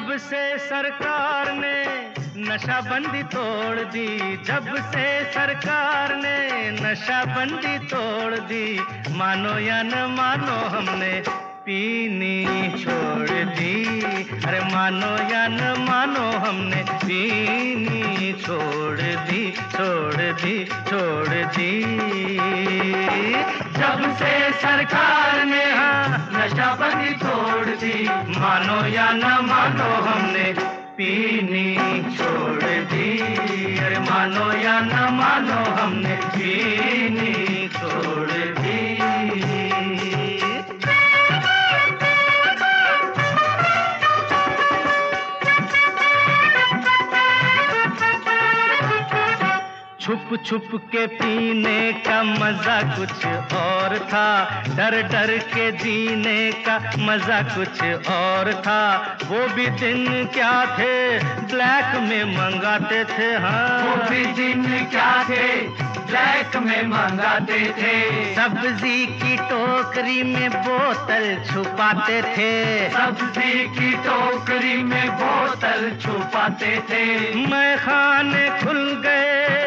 जब से सरकार ने नशाबंदी तोड़ दी, जब से सरकार ने नशाबंदी तोड़ दी, मानो या न मानो हमने पीनी छोड़ दी। अरे मानो या न मानो हमने पीनी छोड़ दी, छोड़ दी, छोड़ दी। जब से सरकार ने नशाबंदी तोड़ दी, मानो या न मानो हमने पीनी छोड़ दी। अरे मानो या न मानो हमने पीनी छोड़ दी। छुप छुप के पीने का मजा कुछ और था, डर डर के जीने का मजा कुछ और था। वो भी दिन क्या थे, ब्लैक में मंगाते थे। हाँ, वो भी दिन क्या थे, ब्लैक में मंगाते थे। सब्जी की टोकरी में बोतल छुपाते थे, सब्जी की टोकरी में बोतल छुपाते थे। मैं खाने खुल गए,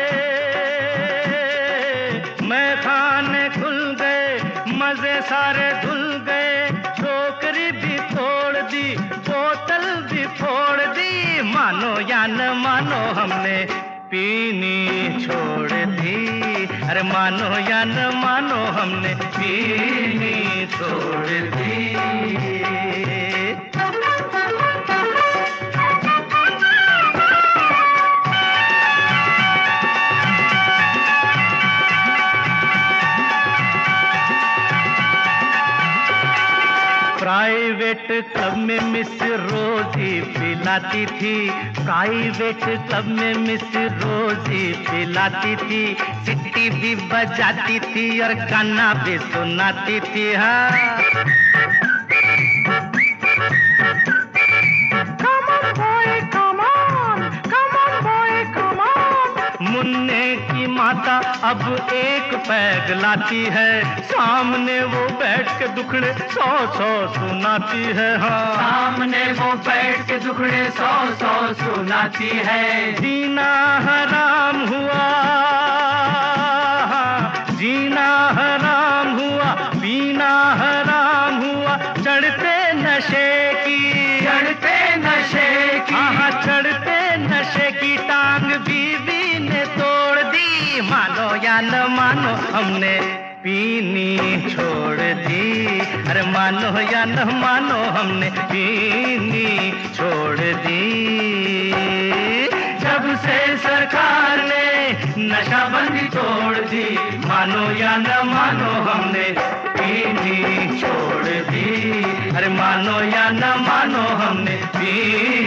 मैं खाने खुल गए, मजे सारे धुल गए। टोकरी भी तोड़ दी, बोतल भी फोड़ दी, मानो या न मानो हमने पीनी छोड़ दी। अरे मानो या न मानो हमने पीनी छोड़ दी। प्राइवेट क्लब में मिस रोजी पिलाती थी, प्राइवेट क्लब में मिस रोजी पिलाती थी। सिटी भी बजाती थी और गाना भी सुनाती थी। हाँ, मुन्ने की माता अब एक पैग लाती है, सामने वो बैठ के दुखड़े 100 सुनाती है। हाँ, सामने वो बैठ के दुखड़े 100 सुनाती है। जीना हराम हुआ, जीना हराम हुआ, पीना हराम हुआ, चढ़ते नशे की, चढ़ते नशे की, हाँ चढ़ते नशे की टांग बीवी ने तोड़ दी। मानो या न मानो हमने पीनी छोड़ दी। अरे मानो या न मानो हमने पीनी छोड़ दी। जब से सरकार ने नशाबंदी तोड़ दी, मानो या न मानो हमने पीनी छोड़ दी। अरे मानो या न मानो हमने पीनी